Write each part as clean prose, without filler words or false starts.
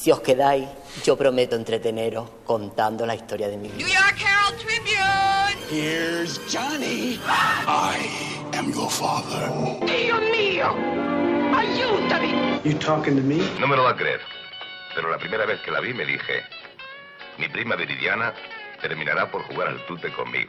Si os quedáis, yo prometo entreteneros contando la historia de mi vida. New York Herald Tribune. Here's Johnny. I am your father. Dio mío, ayúdame. You talking to me? No me lo va a creer, pero la primera vez que la vi me dije, mi prima Viridiana terminará por jugar al tute conmigo.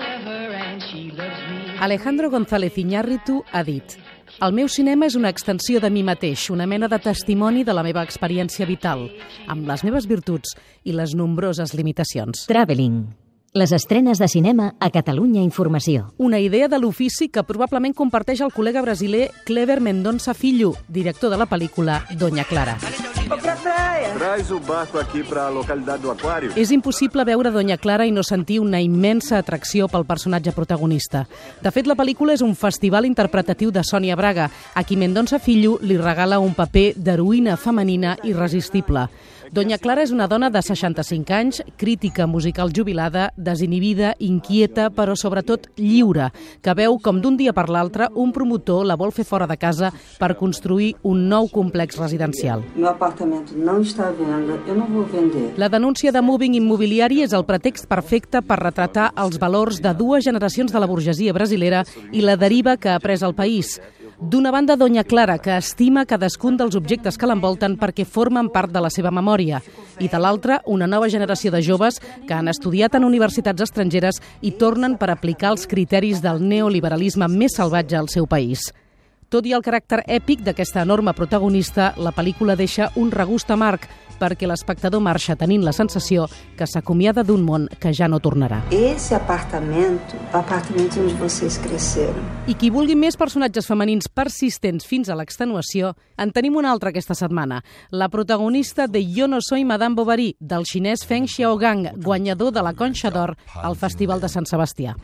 Alejandro González Iñárritu ha dit: el meu cinema és una extensió de mi mateix, una mena de testimoni de la meva experiència vital, amb les meves virtuts i les nombroses limitacions. Traveling. Les estrenes de cinema a Catalunya Informació. Una idea de l'ofici que probablement comparteix el col·lega brasiler Clever Mendonça Filho, director de la pel·lícula Doña Clara. Traz o barco aqui para a localidade do Aquário. És impossible veure Doña Clara i no sentir una immensa atracció pel personatge protagonista. De fet, la pel·lícula és un festival interpretatiu de Sònia Braga, a qui Mendonça Filho li regala un paper d'heroïna femenina irresistible. Doña Clara és una dona de 65 anys, crítica musical jubilada, desinhibida, inquieta, però sobretot lliure, que veu com d'un dia per l'altre un promotor la vol fer fora de casa per construir un nou complex residencial. Meu apartamento não está à venda, eu não vou vender. La denúncia de Moving Immobiliari és el pretext perfecte per retratar els valors de dues generacions de la burgesia brasilera i la deriva que ha pres el país. D'una banda, Doña Clara, que estima cadascun dels objectes que l'envolten perquè formen part de la seva memòria. I de l'altra, una nova generació de joves que han estudiat en universitats estrangeres i tornen per aplicar els criteris del neoliberalisme més salvatge al seu país. Tot i el caràcter èpic d'aquesta enorme protagonista, la pel·lícula deixa un regust amarg perquè l'espectador marxa tenint la sensació que s'acomiada d'un món que ja no tornarà. Esse apartamento, o apartamento onde vocês cresceram. I qui vulgui més personatges femenins persistents fins a l'extenuació, en tenim un altre aquesta setmana. La protagonista de Yo no soy Madame Bovary, del xinès Feng Xiaogang, guanyador de la Conxa d'Or al Festival de Sant Sebastià.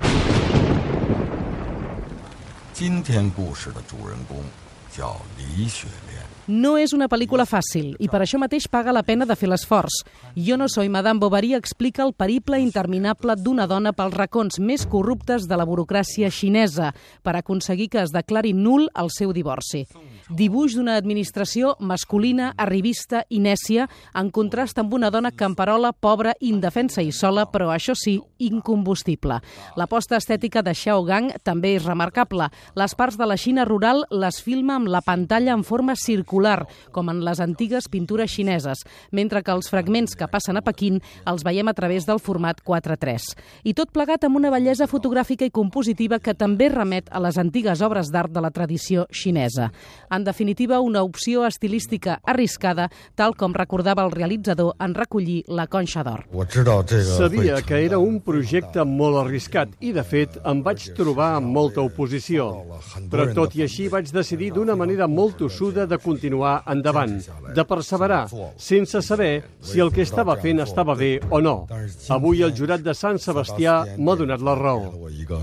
今天故事的主人公叫李雪莲。 No és una pel·lícula fàcil i per això mateix paga la pena de fer l'esforç. Yo no soy Madame Bovary explica el periple interminable d'una dona pels racons més corruptes de la burocràcia xinesa per aconseguir que es declari nul el seu divorci. Dibuix d'una administració masculina, arribista i nècia, en contrast amb una dona camperola, pobra, indefensa i sola, però això sí, incombustible. L'aposta estètica de Xiaogang també és remarcable. Les parts de la Xina rural les filma amb la pantalla en forma circular, com en les antigues pintures xineses, mentre que els fragments que passen a Pequín els veiem a través del format 4:3. I tot plegat amb una bellesa fotogràfica i compositiva que també remet a les antigues obres d'art de la tradició xinesa. En definitiva, una opció estilística arriscada, tal com recordava el realitzador en recollir la Conxa d'Or. Sabia que era un projecte molt arriscat i, de fet, em vaig trobar amb molta oposició. Però, tot i així, vaig decidir d'una manera molt tossuda de continuar endavant, de perseverar, sense saber si el que estava fent estava bé o no. Avui el jurat de Sant Sebastià m'ha donat la raó.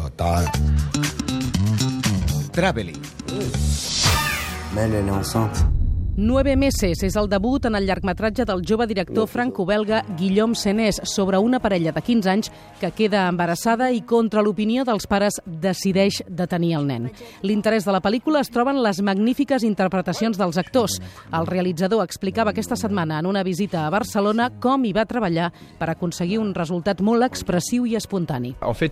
Traveling. 9 meses és el debut en el llargmetratge del jove director franco-belga Guillaume Senès sobre una parella de 15 anys que queda embarassada i contra l'opinió dels pares decideix detenir el nen. L'interès de la pel·lícula es troba en les magnífiques interpretacions dels actors. El realitzador explicava aquesta setmana en una visita a Barcelona com hi va treballar per aconseguir un resultat molt expressiu i espontani.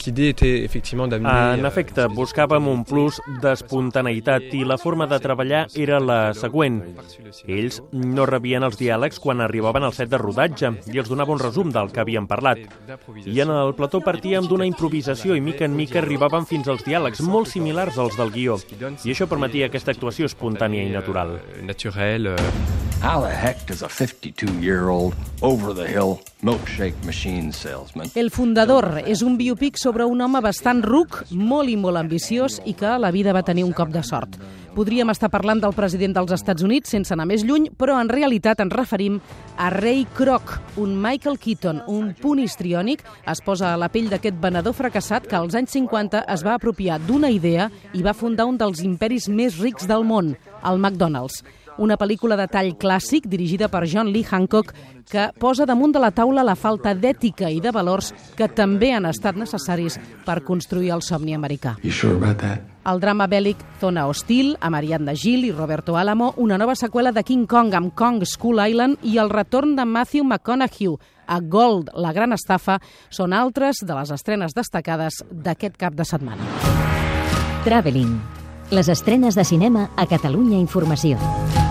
En efecte, buscàvem un plus d'espontaneïtat i la forma de treballar era la següent. Ells no rebien els diàlegs quan arribaven al set de rodatge i els donava un resum del que havien parlat. I en el plató partíem d'una improvisació i mica en mica arribaven fins als diàlegs molt similars als del guió. I això permetia aquesta actuació espontània i natural. How the heck does a 52-year-old over-the-hill milkshake machine salesman... El Fundador és un biopic sobre un home bastant ruc, molt i molt ambiciós i que a la vida va tenir un cop de sort. Podríem estar parlant del president dels Estats Units sense anar més lluny, però en realitat ens referim a Ray Kroc, un Michael Keaton, un punt histriònic, es posa a la pell d'aquest venedor fracassat que als anys 50 es va apropiar d'una idea i va fundar un dels imperis més rics del món, el McDonald's. Una pel·lícula de tall clàssic dirigida per John Lee Hancock que posa damunt de la taula la falta d'ètica i de valors que també han estat necessaris per construir el somni americà. You sure about that? el drama bèl·lic Zona Hostil, amb Ariadna Gil i Roberto Alamo, una nova seqüela de King Kong amb Kong Skull Island i el retorn de Matthew McConaughey a Gold, la gran estafa, són altres de les estrenes destacades d'aquest cap de setmana. Traveling. Les estrenes de cinema a Catalunya Informació.